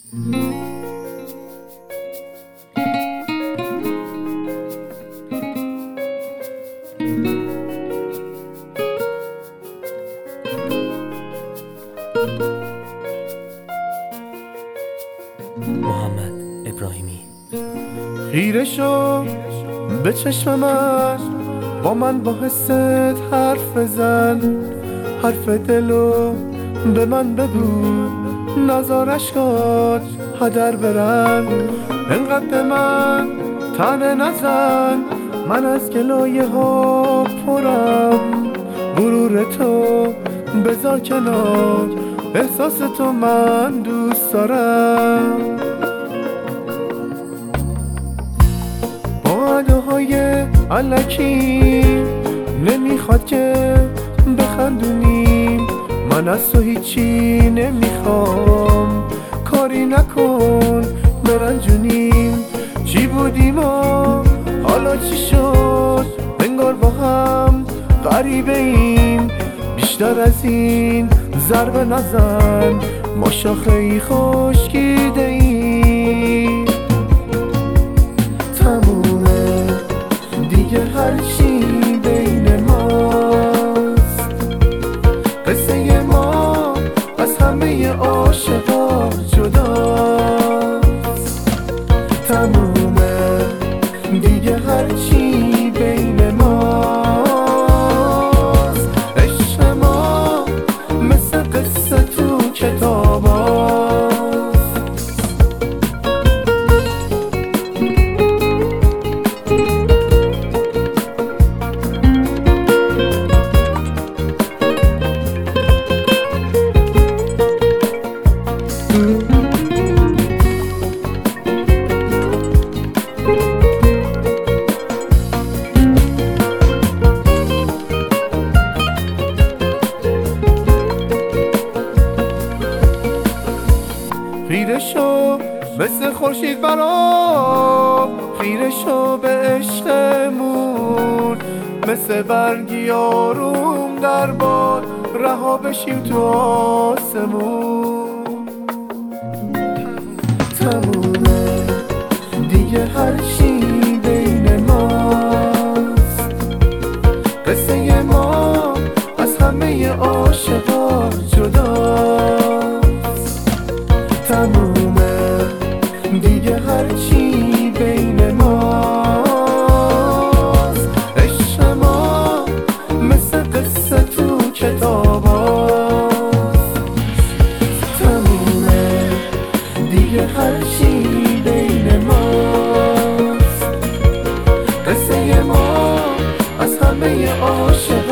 محمد ابراهیمی. خیره شو به چشم من، با من با حست حرف بزن، حرف دلو به من بگو، نزار اشکات هدر برن. انقدر به من تنه نزن، من از گلایه ها پرم. غرور تو بذار کنار، احساس تو من دوست دارم. با وعده‌های الکی نمیخواد که بخندونیم، من از تو هیچی نمیخوام، کاری نکن برنجونیم. چی بودیم و حالا چی شد، انگار با هم غریبه ایم. بیشتر از این ضربه نزن، ما شاخه ای خشکیده ایم. تمومه دیگه هر چی بین ماست، قصه ما از همه عاشقا جداست. تمومه دیگه هر چی بین ماست، عشق ما مثل قصه تو کتاباست. خیره شو مثل خورشید برام، خیره شو به عشقمون، مثل برگی آروم در باد رها بشیم تو آسمون. تمومه دیگه هر چی بین ماست، قصه ما از همه عاشقا جداست. تمومه دیگه هر چی بین ماست، عشق ما مثل قصه تو کتاباست. تمومه دیگه هر چی بین ماست، قصه ما از همه عاشقا